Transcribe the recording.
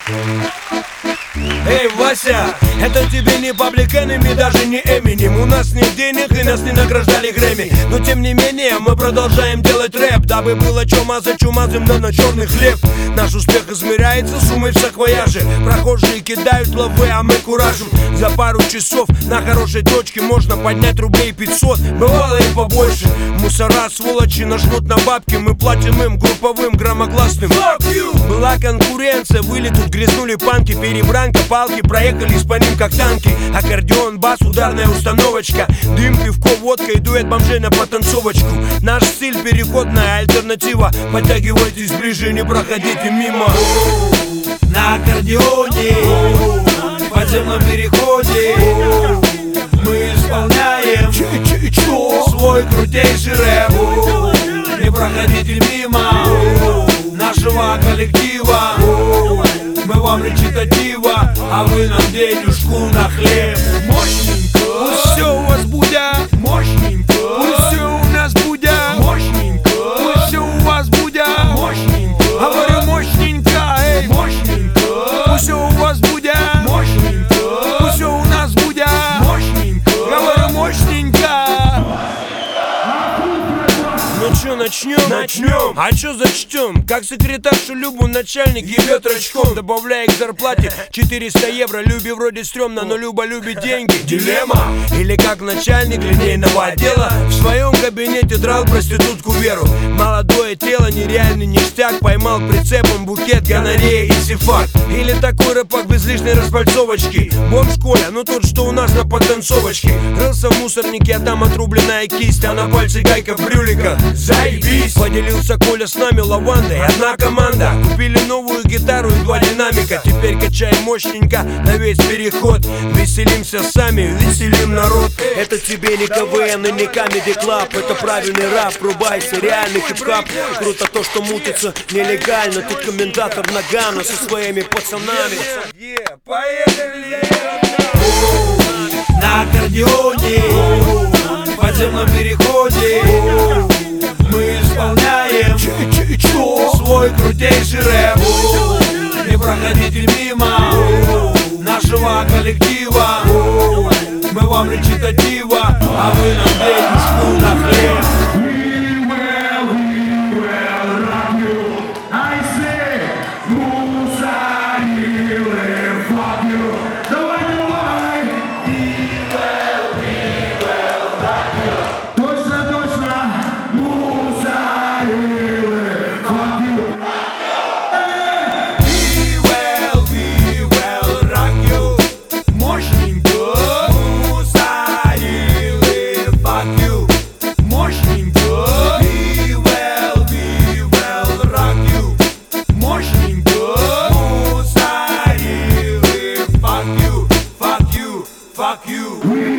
Эй, Вася, это тебе не Public Enemy, даже не Eminem. У нас нет денег и нас не награждали Грэмми. Но тем не менее мы продолжаем делать рэп, дабы было чё мазать чумазым, да на черный хлеб. Наш успех измеряется суммой в саквояже. Прохожие кидают лавы, а мы куражим. За пару часов на хорошей точке можно поднять рублей 500, бывало и побольше. Мусора, сволочи, нажмут на бабки, мы платим им групповым громогласным. Была конкуренция, выли тут грязнули панки, перебранка, палки, проехались по ним как танки. Аккордеон, бас, ударная установочка, дым, пивко, водка и дуэт бомжей на потанцовочку. Наш стиль переходная альтернатива, подтягивайтесь ближе, не проходите мимо. На аккордеоне, в подземном переходе мы исполняем свой крутейший рэп. Не проходите мимо нашего коллектива. Мы вам речитатива, а вы нам денежку на хлеб. Мощненько, пусть все у вас будет. Мощненько, пусть все у нас будет. Мощненько, пусть все у вас будет. Мощненько, говорю мощненько, эй. Мощненько, пусть все у вас будет. Мощненько, пусть все у нас будет. Мощненько, говорю мощненько. Ну чё, начнем? А чё зачтем? Как секретаршу Любу начальник ебет рачком, добавляя к зарплате 400 евро. Любе вроде стрёмно, но Люба любит деньги. Дилемма. Или как начальник линейного отдела в своем кабинете драл проститутку Веру. Молодое тело, нереальный ништяк, поймал прицепом букет гонорея и сифат. Или такой рэпак без лишней распальцовочки. Бомж Коля, ну тот, что у нас на потанцовочке. Рылся в мусорнике, а там отрубленная кисть, а на пальце гайка в брюликах. Заебись! Поделился Коля с нами лавандой, одна команда. Купили новую гитару и 2 динамика. Теперь качаем мощненько на весь переход. Веселимся сами, веселим народ. Это тебе не КВН и не Comedy Club. Это правильный рэп, врубайся, реальный хип-хап. Круто то, что мутится нелегально. Тут комментатор Нагано со своими пацанами. Поехали! На аккордеоне, в подземном переходе мы исполняем свой крутейший рэп. Не проходите мимо нашего коллектива. Мы вам речитатива, а вы нам денежку на хлеб. Fuck you.